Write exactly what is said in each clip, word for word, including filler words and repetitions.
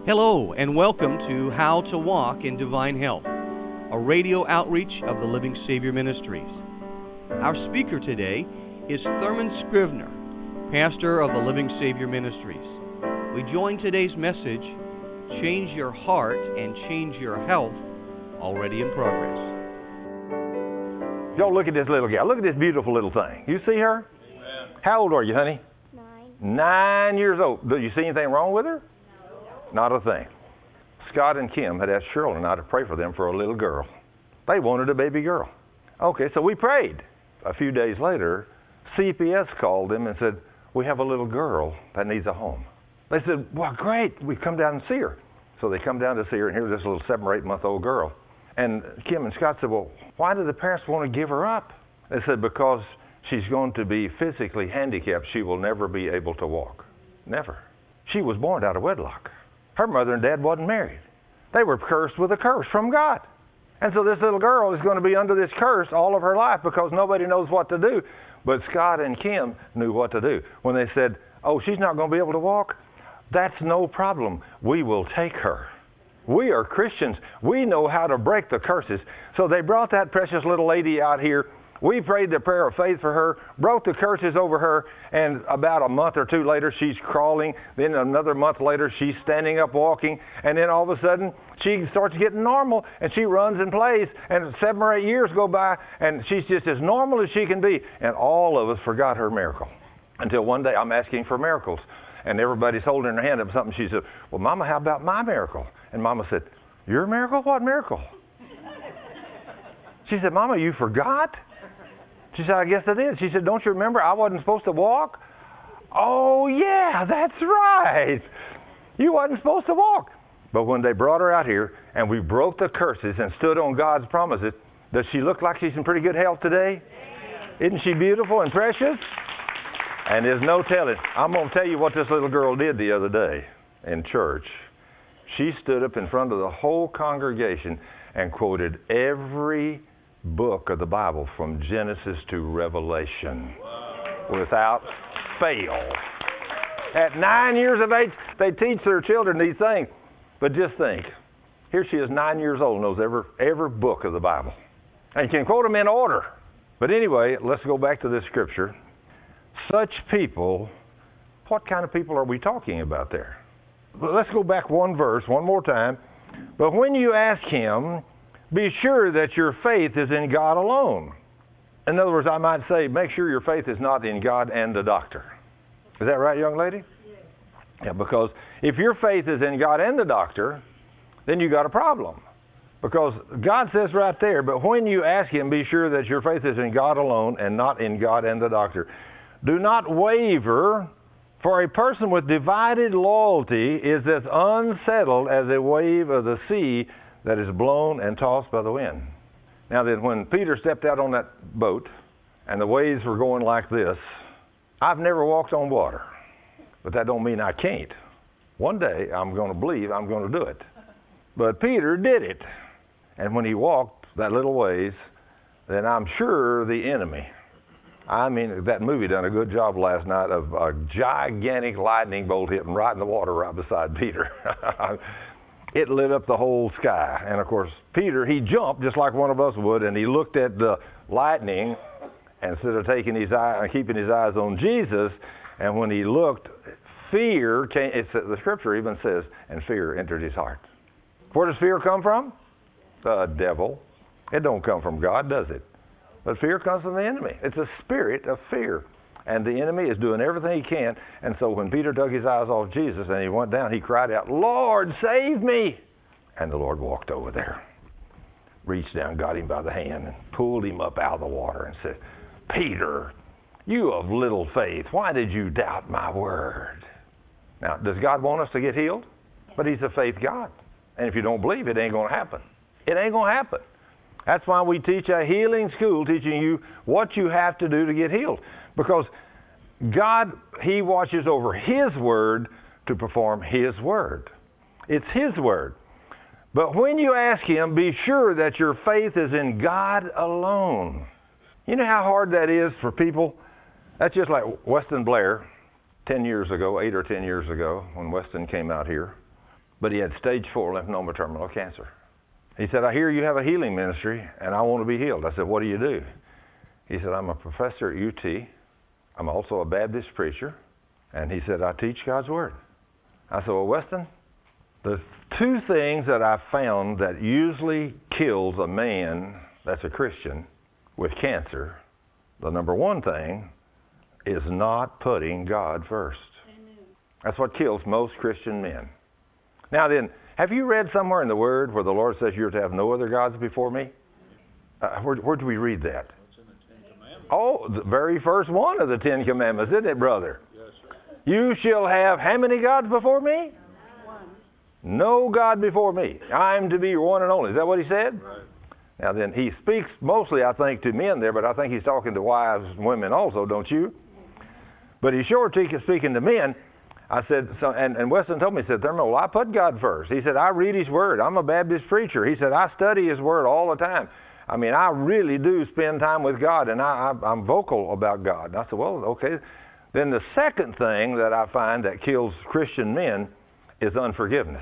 Hello, and welcome to How to Walk in Divine Health, a radio outreach of the Living Savior Ministries. Our speaker today is Thurman Scrivener, pastor of the Living Savior Ministries. We join today's message, Change Your Heart and Change Your Health, already in progress. Y'all look at this little gal. Look at this beautiful little thing. You see her? Amen. How old are you, honey? Nine. Nine years old. Do you see anything wrong with her? Not a thing. Scott and Kim had asked Cheryl and I to pray for them for a little girl. They wanted a baby girl. Okay, so we prayed. A few days later, C P S called them and said, we have a little girl that needs a home. They said, well, great, we come down and see her. So they come down to see her, and here's this little seven or eight month old girl. And Kim and Scott said, well, why do the parents want to give her up? They said, because she's going to be physically handicapped. She will never be able to walk. Never. She was born out of wedlock. Her mother and dad wasn't married. They were cursed with a curse from God. And so this little girl is going to be under this curse all of her life because nobody knows what to do. But Scott and Kim knew what to do. When they said, oh, she's not going to be able to walk, that's no problem. We will take her. We are Christians. We know how to break the curses. So they brought that precious little lady out here. We prayed the prayer of faith for her, broke the curses over her, and about a month or two later, she's crawling. Then another month later, she's standing up walking. And then all of a sudden, she starts getting normal, and she runs and plays. And seven or eight years go by, and she's just as normal as she can be. And all of us forgot her miracle. Until one day, I'm asking for miracles. And everybody's holding their hand up something. She said, well, Mama, how about my miracle? And Mama said, your miracle? What miracle? She said, Mama, you forgot? She said, I guess I did. She said, don't you remember I wasn't supposed to walk? Oh, yeah, that's right. You wasn't supposed to walk. But when they brought her out here and we broke the curses and stood on God's promises, does she look like she's in pretty good health today? Isn't she beautiful and precious? And there's no telling. I'm going to tell you what this little girl did the other day in church. She stood up in front of the whole congregation and quoted every book of the Bible from Genesis to Revelation. Wow. Without fail. At nine years of age, they teach their children these things. But just think, here she is, nine years old, knows every, every book of the Bible. And can quote them in order. But anyway, let's go back to this scripture. Such people, what kind of people are we talking about there? Well, let's go back one verse, one more time. But when you ask him, be sure that your faith is in God alone. In other words, I might say, make sure your faith is not in God and the doctor. Is that right, young lady? Yes. Yeah, because if your faith is in God and the doctor, then you got a problem. Because God says right there, but when you ask him, be sure that your faith is in God alone and not in God and the doctor. Do not waver, for a person with divided loyalty is as unsettled as a wave of the sea that is blown and tossed by the wind. Now then, when Peter stepped out on that boat and the waves were going like this, I've never walked on water, but that don't mean I can't. One day I'm going to believe I'm going to do it. But Peter did it. And when he walked that little ways, then I'm sure the enemy, I mean, that movie done a good job last night of a gigantic lightning bolt hitting right in the water right beside Peter. It lit up the whole sky. And, of course, Peter, he jumped just like one of us would, and he looked at the lightning instead of taking his eye, keeping his eyes on Jesus. And when he looked, fear came. It's, the Scripture even says, and fear entered his heart. Where does fear come from? The devil. It don't come from God, does it? But fear comes from the enemy. It's a spirit of fear. And the enemy is doing everything he can. And so when Peter took his eyes off Jesus and he went down, he cried out, Lord, save me. And the Lord walked over there, reached down, got him by the hand, and pulled him up out of the water and said, Peter, you of little faith, why did you doubt my word? Now, does God want us to get healed? But he's a faith God. And if you don't believe, it ain't going to happen. It ain't going to happen. That's why we teach a healing school, teaching you what you have to do to get healed. Because God, he watches over his word to perform his word. It's his word. But when you ask him, be sure that your faith is in God alone. You know how hard that is for people? That's just like Weston Blair, ten years ago, eight or ten years ago, when Weston came out here. but he had stage four lymphoma terminal cancer. He said, I hear you have a healing ministry, and I want to be healed. I said, what do you do? He said, I'm a professor at U T. I'm also a Baptist preacher. And he said, I teach God's Word. I said, well, Weston, the two things that I found that usually kills a man that's a Christian with cancer, the number one thing is not putting God first. Amen. That's what kills most Christian men. Now then, have you read somewhere in the Word where the Lord says you're to have no other gods before me? Uh, where, where do we read that? It's in the Ten Commandments. Oh, the very first one of the Ten Commandments, isn't it, brother? Yes, sir. You shall have how many gods before me? One. No God before me. I'm to be your one and only. Is that what he said? Right. Now then, he speaks mostly, I think, to men there, but I think he's talking to wives and women also, don't you? But he's sure speaking to men. I said, so, and, and Weston told me, he said, Thurman, well, I put God first. He said, I read his Word. I'm a Baptist preacher. He said, I study his Word all the time. I mean, I really do spend time with God, and I, I, I'm vocal about God. And I said, well, okay. Then the second thing that I find that kills Christian men is unforgiveness.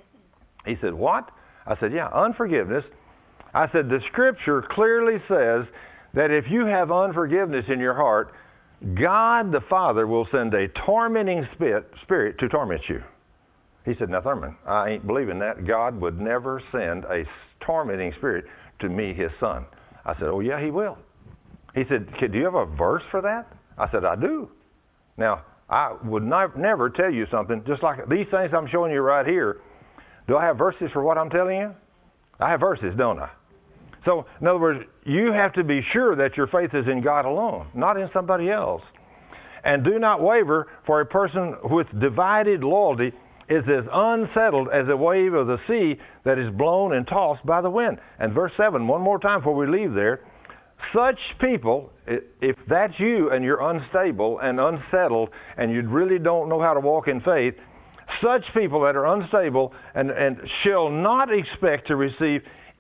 He said, what? I said, yeah, unforgiveness. I said, the Scripture clearly says that if you have unforgiveness in your heart, God the Father will send a tormenting spirit, spirit to torment you. He said, now, Thurman, I ain't believing that. God would never send a tormenting spirit to me, his son. I said, oh, yeah, he will. He said, do you have a verse for that? I said, I do. Now, I would not, never tell you something, just like these things I'm showing you right here. Do I have verses for what I'm telling you? I have verses, don't I? So, in other words, you have to be sure that your faith is in God alone, not in somebody else. And do not waver, for a person with divided loyalty is as unsettled as a wave of the sea that is blown and tossed by the wind. And verse seven, one more time before we leave there. Such people, if that's you and you're unstable and unsettled and you really don't know how to walk in faith, such people that are unstable and, and shall not expect to receive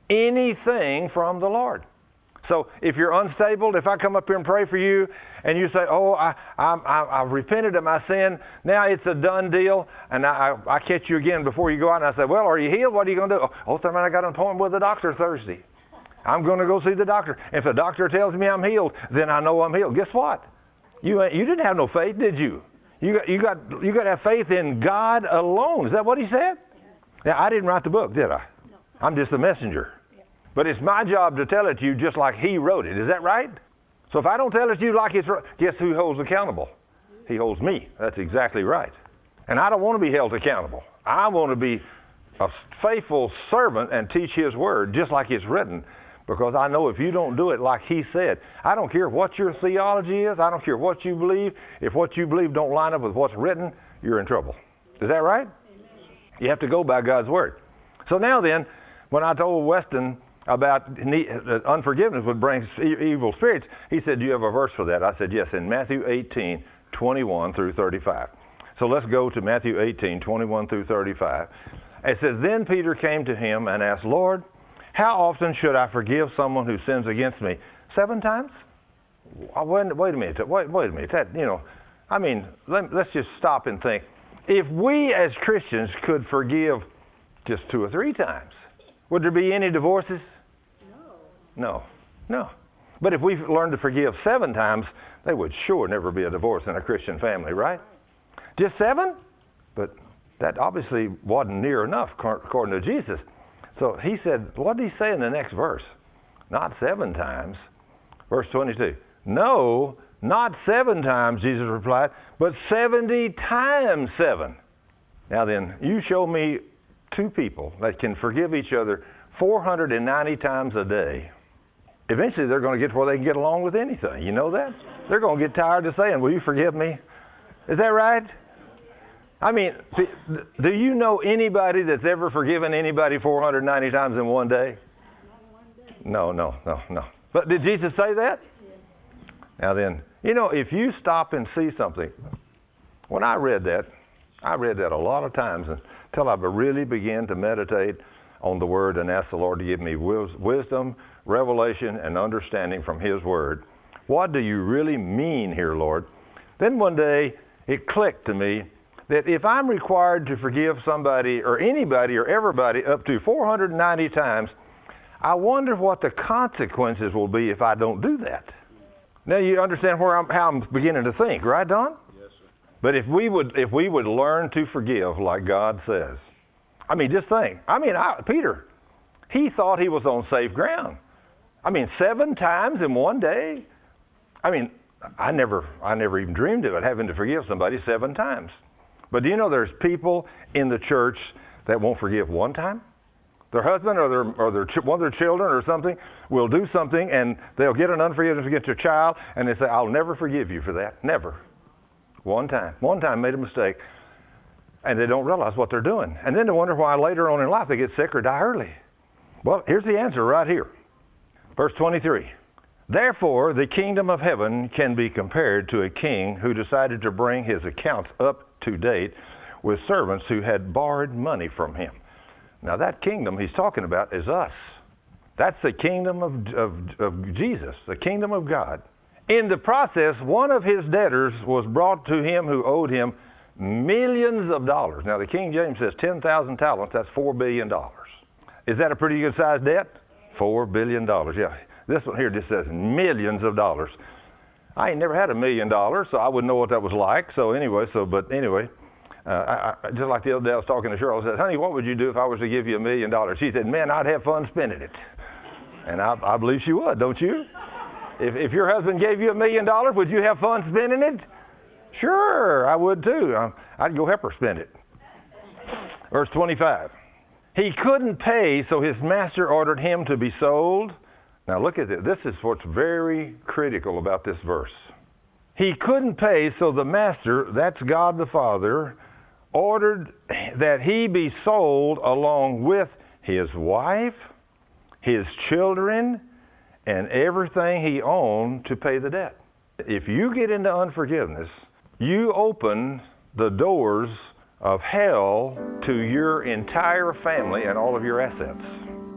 anything from the Lord. So if you're unstable, if I come up here and pray for you and you say, oh, I, I, I, I've repented of my sin, now it's a done deal, and I, I, I catch you again before you go out, and I say, well, are you healed? What are you going to do? Oh, Thurman, I got an appointment with the doctor Thursday. I'm going to go see the doctor. If the doctor tells me I'm healed, then I know I'm healed. Guess what? You, you didn't have no faith, did you? You got, you got, you got to have faith in God alone. Is that what he said? Now, I didn't write the book, did I? No. I'm just a messenger. But it's my job to tell it to you just like he wrote it. Is that right? So if I don't tell it to you like it's right, guess who holds accountable? He holds me. That's exactly right. And I don't want to be held accountable. I want to be a faithful servant and teach his word just like it's written. Because I know if you don't do it like he said, I don't care what your theology is. I don't care what you believe. If what you believe don't line up with what's written, you're in trouble. Is that right? Amen. You have to go by God's word. So now then, when I told Weston about unforgiveness would bring evil spirits, he said, do you have a verse for that? I said, yes, in Matthew eighteen, twenty-one through thirty-five. So let's go to Matthew eighteen, twenty-one through thirty-five. It says, then Peter came to him and asked, Lord, how often should I forgive someone who sins against me? Seven times? Wait, wait a minute. Wait, wait a minute. That, you know, I mean, let, let's just stop and think. If we as Christians could forgive just two or three times, would there be any divorces? No. No. But if we learned to forgive seven times, there would sure never be a divorce in a Christian family, right? Just seven? But that obviously wasn't near enough according to Jesus. So he said, what did he say in the next verse? Not seven times. Verse twenty-two. No, not seven times, Jesus replied, but seventy times seven. Now then, you show me two people that can forgive each other four hundred ninety times a day. Eventually they're going to get to where they can get along with anything. You know that? They're going to get tired of saying, will you forgive me? Is that right? I mean, do you know anybody that's ever forgiven anybody four hundred ninety times in one day? No, no, no, no. But did Jesus say that? Now then, you know, if you stop and see something, when I read that, I read that a lot of times until I really began to meditate on the Word and ask the Lord to give me wisdom, revelation, and understanding from His Word. What do you really mean here, Lord? Then one day, it clicked to me that if I'm required to forgive somebody or anybody or everybody up to four hundred ninety times, I wonder what the consequences will be if I don't do that. Now you understand where I'm, how I'm beginning to think, right, Don? Yes, sir. But if we would, if we would learn to forgive like God says, I mean, just think. I mean, I, Peter, he thought he was on safe ground. I mean, seven times in one day. I mean, I never, I never even dreamed of it, having to forgive somebody seven times. But do you know there's people in the church that won't forgive one time? Their husband or their or their one of their children or something will do something, and they'll get an unforgiveness against their child, and they say, "I'll never forgive you for that." Never. One time. One time made a mistake, and they don't realize what they're doing, and then they wonder why later on in life they get sick or die early. Well, here's the answer right here, verse twenty-three. Therefore, the kingdom of heaven can be compared to a king who decided to bring his accounts up to date with servants who had borrowed money from him. Now that kingdom he's talking about is us. That's the kingdom of, of, of Jesus, the kingdom of God. In the process, one of his debtors was brought to him who owed him millions of dollars. Now the King James says ten thousand talents, that's four billion dollars. Is that a pretty good sized debt? four billion dollars, yeah. This one here just says millions of dollars. I ain't never had a million dollars, so I wouldn't know what that was like. So anyway, so but anyway, uh, I, I, just like the other day I was talking to Cheryl, I said, "Honey, what would you do if I was to give you a million dollars?" She said, "Man, I'd have fun spending it." And I, I believe she would, don't you? If, if your husband gave you a million dollars, would you have fun spending it? Sure, I would too. I'd go help her spend it. Verse twenty-five. He couldn't pay, so his master ordered him to be sold. Now look at this. This is what's very critical about this verse. He couldn't pay, so the master, that's God the Father, ordered that he be sold along with his wife, his children, and everything he owned to pay the debt. If you get into unforgiveness, you open the doors of hell to your entire family and all of your assets.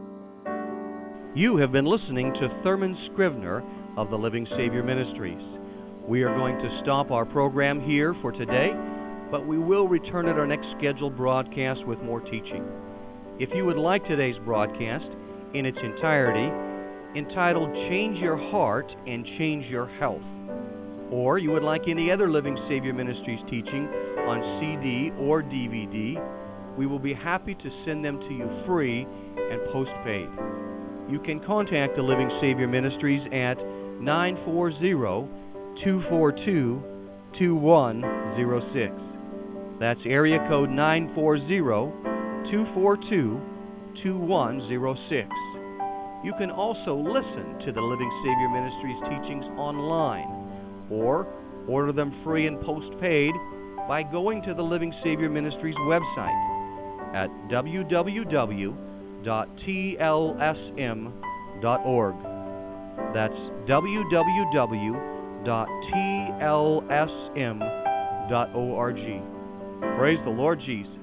You have been listening to Thurman Scrivener of the Living Savior Ministries. We are going to stop our program here for today, but we will return at our next scheduled broadcast with more teaching. If you would like today's broadcast in its entirety, entitled Change Your Heart and Change Your Health, or you would like any other Living Savior Ministries teaching on C D or D V D, we will be happy to send them to you free and postpaid. You can contact the Living Savior Ministries at nine four zero, two four two, two one zero six. That's area code nine four zero, two four two, two one zero six. You can also listen to the Living Savior Ministries teachings online, or order them free and postpaid by going to the Living Savior Ministries website at w w w dot t l s m dot org. That's w w w dot t l s m dot org. Praise the Lord Jesus.